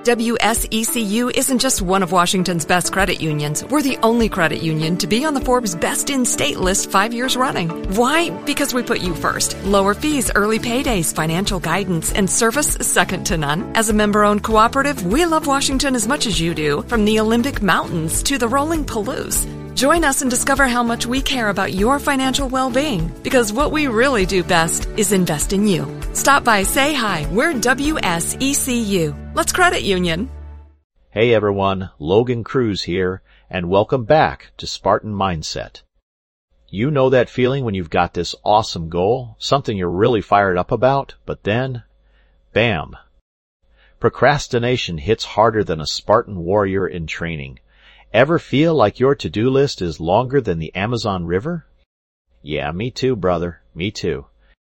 WSECU isn't just one of Washington's best credit unions. We're the only credit union to be on the Forbes Best in State list 5 years running. Why? Because we put you first. Lower fees, early paydays, financial guidance, and service second to none. As a member-owned cooperative, we love Washington as much as you do, from the Olympic Mountains to the rolling Palouse. Join us and discover how much we care about your financial well-being, because what we really do best is invest in you. Stop by, say hi. We're WSECU. Let's credit union. Hey everyone, Logan Cruz here, and welcome back to Spartan Mindset. You know that feeling when you've got this awesome goal, something you're really fired up about, but then, bam. Procrastination hits harder than a Spartan warrior in training. Ever feel like your to-do list is longer than the Amazon River? Yeah, me too, brother. Me too.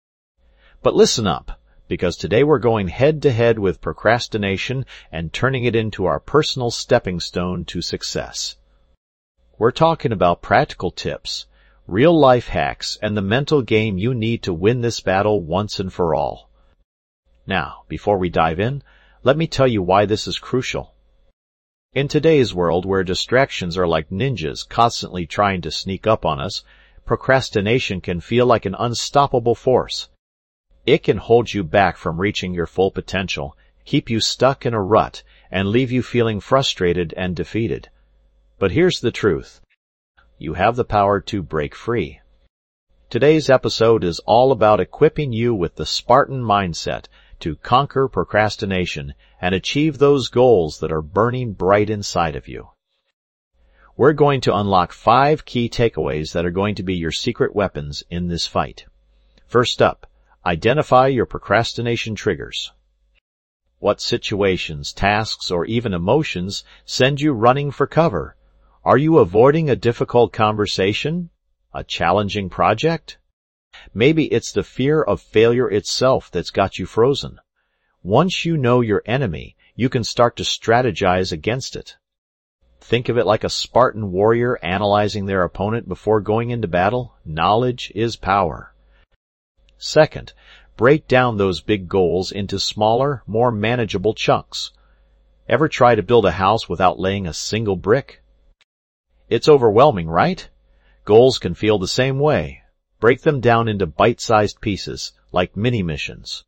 But listen up, because today we're going head-to-head with procrastination and turning it into our personal stepping stone to success. We're talking about practical tips, real life hacks, and the mental game you need to win this battle once and for all. Now, before we dive in, let me tell you why this is crucial. In today's world, where distractions are like ninjas constantly trying to sneak up on us, procrastination can feel like an unstoppable force. It can hold you back from reaching your full potential, keep you stuck in a rut, and leave you feeling frustrated and defeated. But here's the truth. You have the power to break free. Today's episode is all about equipping you with the Spartan mindset to conquer procrastination and achieve those goals that are burning bright inside of you. We're going to unlock 5 key takeaways that are going to be your secret weapons in this fight. First up, identify your procrastination triggers. What situations, tasks, or even emotions send you running for cover? Are you avoiding a difficult conversation? A challenging project? Maybe it's the fear of failure itself that's got you frozen. Once you know your enemy, you can start to strategize against it. Think of it like a Spartan warrior analyzing their opponent before going into battle. Knowledge is power. Second, break down those big goals into smaller, more manageable chunks. Ever try to build a house without laying a single brick? It's overwhelming, right? Goals can feel the same way. Break them down into bite-sized pieces, like mini-missions.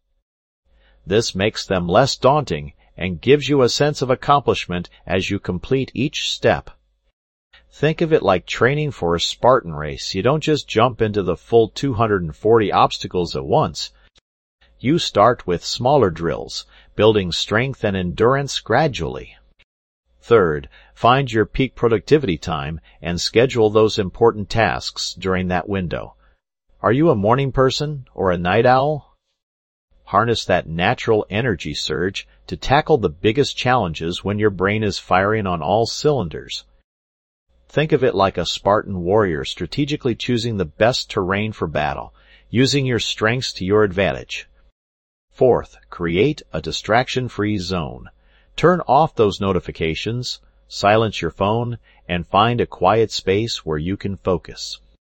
This makes them less daunting and gives you a sense of accomplishment as you complete each step. Think of it like training for a Spartan race. You don't just jump into the full 240 obstacles at once. You start with smaller drills, building strength and endurance gradually. Third, find your peak productivity time and schedule those important tasks during that window. Are you a morning person or a night owl? Harness that natural energy surge to tackle the biggest challenges when your brain is firing on all cylinders. Think of it like a Spartan warrior strategically choosing the best terrain for battle, using your strengths to your advantage. Fourth, create a distraction-free zone. Turn off those notifications, silence your phone, and find a quiet space where you can focus.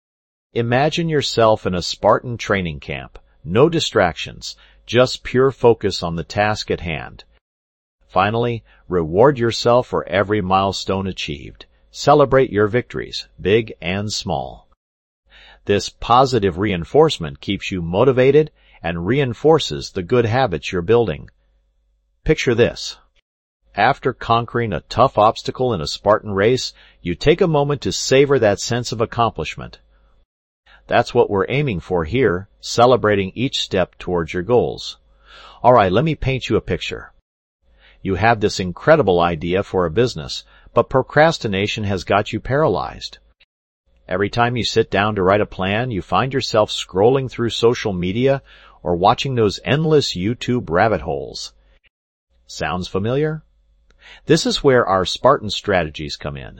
Imagine yourself in a Spartan training camp. No distractions, just pure focus on the task at hand. Finally, reward yourself for every milestone achieved. Celebrate your victories, big and small. This positive reinforcement keeps you motivated and reinforces the good habits you're building. Picture this. After conquering a tough obstacle in a Spartan race, you take a moment to savor that sense of accomplishment. That's what we're aiming for here, celebrating each step towards your goals. All right, let me paint you a picture. You have this incredible idea for a business, but procrastination has got you paralyzed. Every time you sit down to write a plan, you find yourself scrolling through social media or watching those endless YouTube rabbit holes. Sounds familiar? This is where our Spartan strategies come in.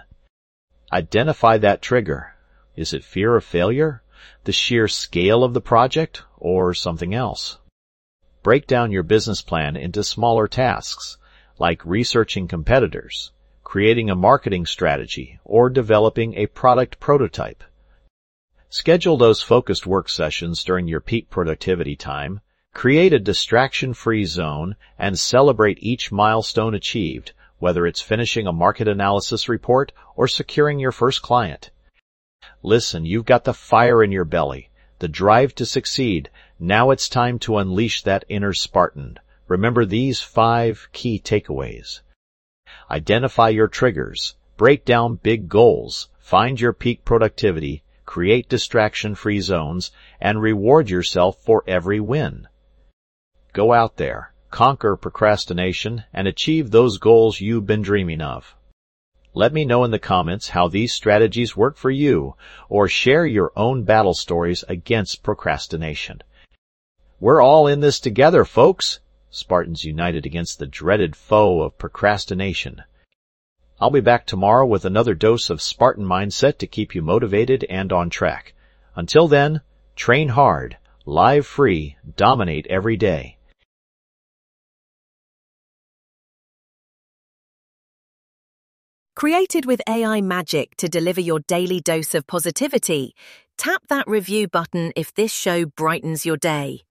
Identify that trigger. Is it fear of failure? The sheer scale of the project, or something else? Break down your business plan into smaller tasks, like researching competitors, creating a marketing strategy, or developing a product prototype. Schedule those focused work sessions during your peak productivity time. Create a distraction-free zone and celebrate each milestone achieved, whether it's finishing a market analysis report or securing your first client. Listen, you've got the fire in your belly, the drive to succeed. Now it's time to unleash that inner Spartan. Remember these 5 key takeaways. Identify your triggers, break down big goals, find your peak productivity, create distraction-free zones, and reward yourself for every win. Go out there, conquer procrastination, and achieve those goals you've been dreaming of. Let me know in the comments how these strategies work for you, or share your own battle stories against procrastination. We're all in this together, folks. Spartans united against the dreaded foe of procrastination. I'll be back tomorrow with another dose of Spartan mindset to keep you motivated and on track. Until then, train hard, live free, dominate every day. Created with AI magic to deliver your daily dose of positivity, tap that review button if this show brightens your day.